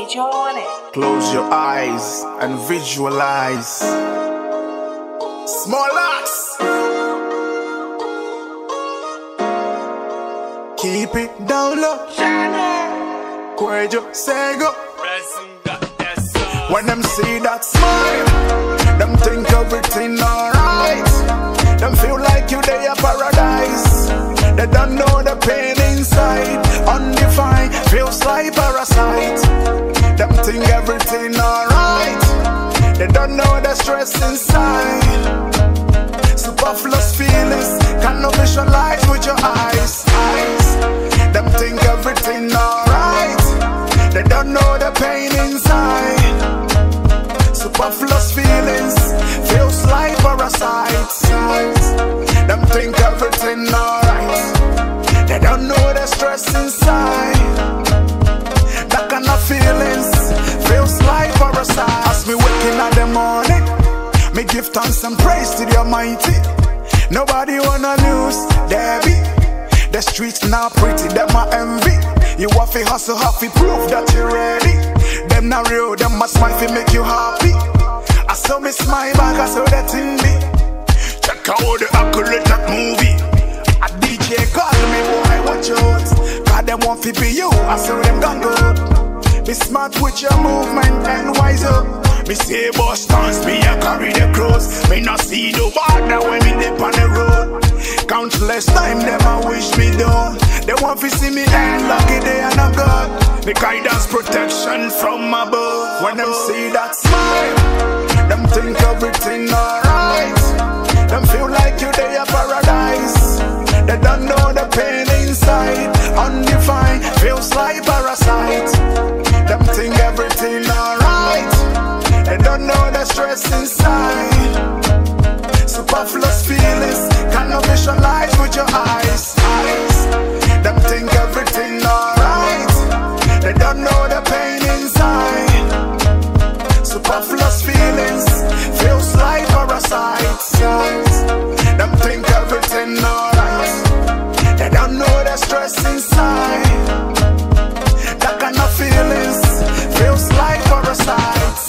Joe on it. Close your eyes and visualize. Small axe. Keep it down low. Cuello Sego. When them see that smile, them think everything alright. Them feel like you they a paradise. They don't know the pain inside. Undefined, feels like parasite. Them think everything alright. They don't know the stress inside. Superfluous feelings cannot visualize with your eyes. Them think everything alright. They don't know the pain inside. Superfluous feelings feels like parasites. Them think everything alright. They don't know the stress inside. That kind of feelings feels like parasites. As me waking in the morning, me give thanks and praise to the Almighty. Nobody wanna lose, Debbie. The streets not pretty, them my envy. You have to hustle, have to prove that you're ready. Them not real, them must smile to make you happy. I saw me smile back, I saw that in me. Check out the accurate movie. A DJ call me, boy, watch out. God, them want to be you, I saw them gon' go. Be smart with your movement and wise up. Me say boss dance, me a carry the cross. Me not see the water when me dip on the road. Countless time them a wish me down. They want to see me end lucky day and I'm God. The guidance protection from above. When them see that smile, them think everything alright. Them feel like you they a paradise. They don't know the pain inside. Undefined, feels like parasite. Them think everything alright. They don't know the stress inside. Superfluous feelings cannot visualize with your eyes. Them think everything alright. They don't know the pain inside. Superfluous feelings feels like parasites. Them think everything alright. They don't know the stress inside. That kind of feelings feels like parasites.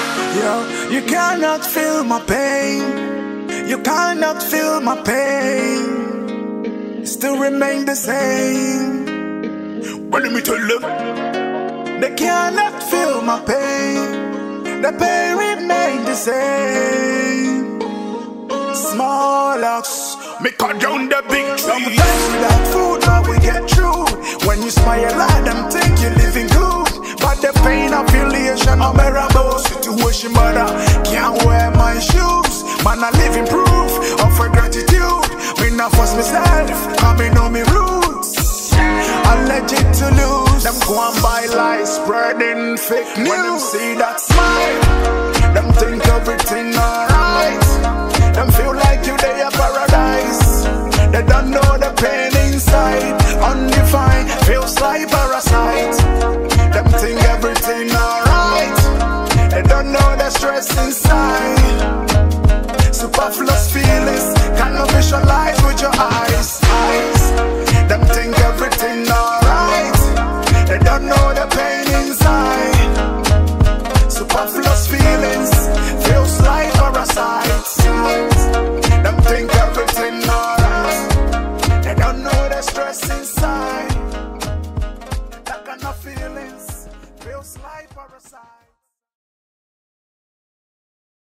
Yo, you cannot feel my pain. You cannot feel my pain. Still remain the same. Well, let me tell you, they cannot feel my pain. The pain remain the same. Small axe, me cut down the big trees. Sometimes without food, but we get through. When you smile at them, think you're living good. But the pain of affiliation, unbearable situation, but I can't wear my shoes. Man, I living proof of her gratitude. Me not force myself, cause me know me roots. I'm legit to lose. Them go and buy lies, spreading fake news. When them see that smile, them think everything alright. Them feel like you they a paradise. They don't know the pain inside. Undefined, feels like parasite. Them think everything alright. They don't know the stress inside. Superfluous feelings cannot visualize with your eyes. Them think everything alright. They don't know the pain inside. Superfluous feelings feels like parasites. Them think everything alright. They don't know the stress inside. That kind of feelings feels like parasites.